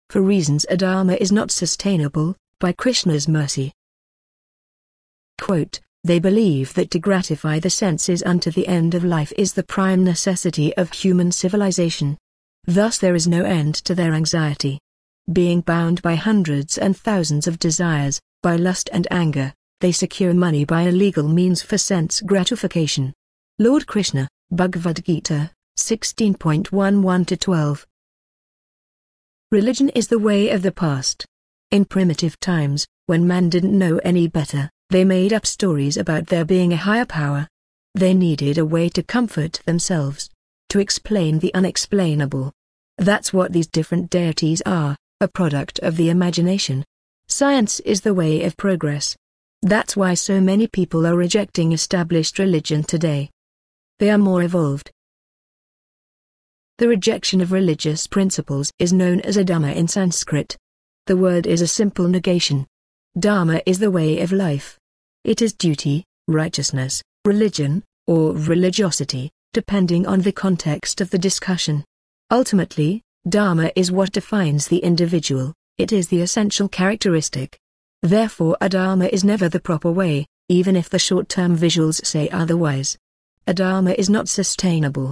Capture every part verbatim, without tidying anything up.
for reasons Adharma is not sustainable, by Krishna's mercy. Quote, they believe that to gratify the senses unto the end of life is the prime necessity of human civilization. Thus there is no end to their anxiety. Being bound by hundreds and thousands of desires, by lust and anger, they secure money by illegal means for sense gratification. Lord Krishna, Bhagavad Gita, sixteen point eleven to twelve. Religion is the way of the past. In primitive times, when man didn't know any better, they made up stories about there being a higher power. They needed a way to comfort themselves, to explain the unexplainable. That's what these different deities are, a product of the imagination. Science is the way of progress. That's why so many people are rejecting established religion today. They are more evolved. The rejection of religious principles is known as adhamma in Sanskrit. The word is a simple negation. Dharma is the way of life. It is duty, righteousness, religion, or religiosity, depending on the context of the discussion. Ultimately, Dharma is what defines the individual, it is the essential characteristic. Therefore adharma is never the proper way, even if the short-term visuals say otherwise. Adharma is not sustainable.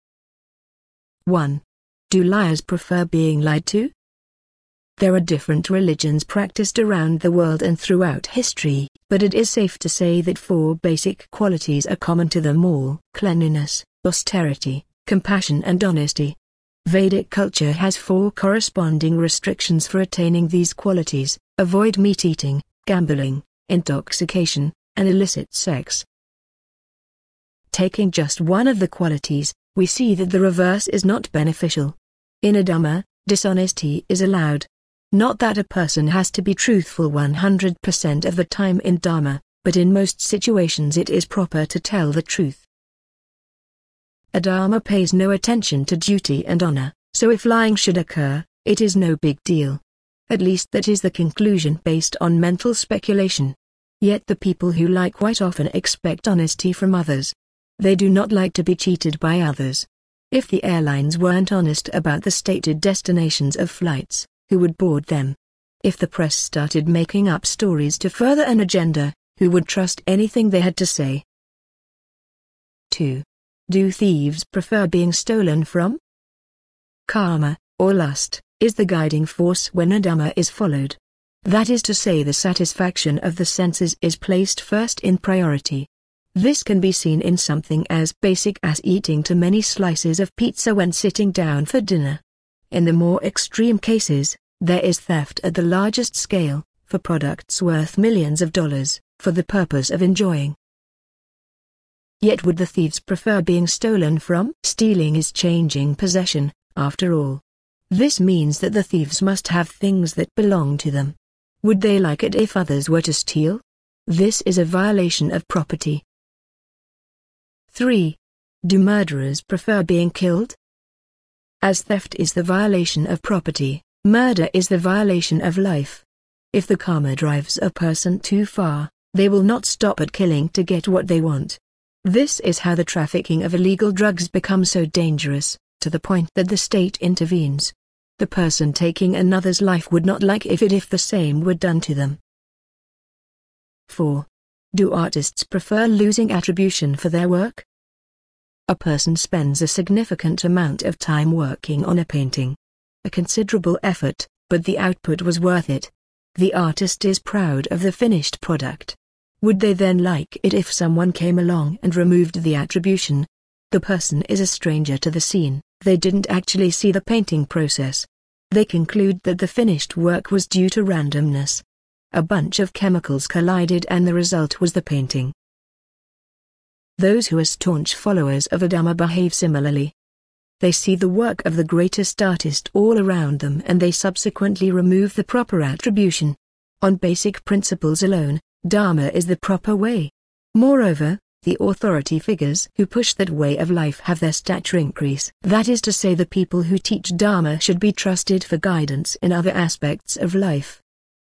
one. Do liars prefer being lied to? There are different religions practiced around the world and throughout history, but it is safe to say that four basic qualities are common to them all: cleanliness, austerity, compassion and honesty. Vedic culture has four corresponding restrictions for attaining these qualities: avoid meat-eating, gambling, intoxication, and illicit sex. Taking just one of the qualities, we see that the reverse is not beneficial. In adhamma, dishonesty is allowed. Not that a person has to be truthful one hundred percent of the time in dharma, but in most situations it is proper to tell the truth. Adharma pays no attention to duty and honor, so if lying should occur, it is no big deal. At least that is the conclusion based on mental speculation. Yet the people who lie quite often expect honesty from others. They do not like to be cheated by others. If the airlines weren't honest about the stated destinations of flights, who would board them? If the press started making up stories to further an agenda, who would trust anything they had to say? two. Do thieves prefer being stolen from? Karma, or lust, is the guiding force when adhamma is followed. That is to say, the satisfaction of the senses is placed first in priority. This can be seen in something as basic as eating too many slices of pizza when sitting down for dinner. In the more extreme cases, there is theft at the largest scale, for products worth millions of dollars, for the purpose of enjoying. Yet would the thieves prefer being stolen from? Stealing is changing possession, after all. This means that the thieves must have things that belong to them. Would they like it if others were to steal? This is a violation of property. three. Do murderers prefer being killed? As theft is the violation of property, murder is the violation of life. If the karma drives a person too far, they will not stop at killing to get what they want. This is how the trafficking of illegal drugs becomes so dangerous, to the point that the state intervenes. The person taking another's life would not like if it if the same were done to them. four. Do artists prefer losing attribution for their work? A person spends a significant amount of time working on a painting. A considerable effort, but the output was worth it. The artist is proud of the finished product. Would they then like it if someone came along and removed the attribution? The person is a stranger to the scene, they didn't actually see the painting process. They conclude that the finished work was due to randomness. A bunch of chemicals collided and the result was the painting. Those who are staunch followers of adhamma behave similarly. They see the work of the greatest artist all around them and they subsequently remove the proper attribution. On basic principles alone, dharma is the proper way. Moreover, the authority figures who push that way of life have their stature increase. That is to say, the people who teach dharma should be trusted for guidance in other aspects of life.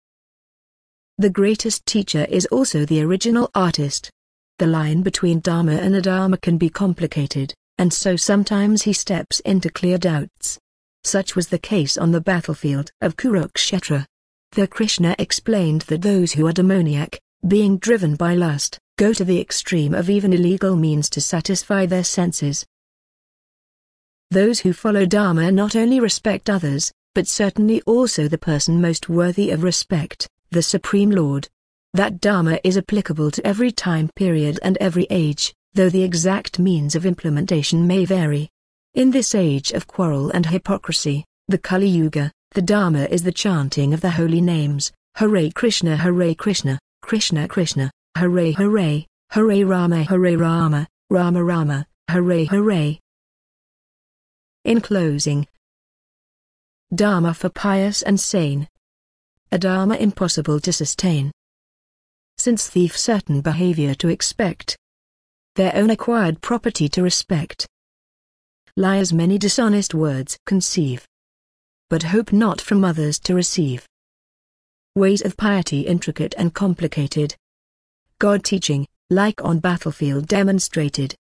The greatest teacher is also the original artist. The line between dharma and adharma can be complicated, and so sometimes he steps in to clear doubts. Such was the case on the battlefield of Kurukshetra. The Krishna explained that those who are demoniac, being driven by lust, go to the extreme of even illegal means to satisfy their senses. Those who follow Dharma not only respect others, but certainly also the person most worthy of respect, the Supreme Lord. That Dharma is applicable to every time period and every age, though the exact means of implementation may vary. In this age of quarrel and hypocrisy, the Kali Yuga, the Dharma is the chanting of the holy names, Hare Krishna Hare Krishna, Krishna Krishna, Hare Hare, Hare Rama Hare Rama, Rama Rama, Hare Hare. In closing, Dharma for pious and sane. A Dharma impossible to sustain. Since thief certain behavior to expect, their own acquired property to respect. Liars many dishonest words conceive, but hope not from others to receive. Ways of piety intricate and complicated. God teaching, like on battlefield demonstrated.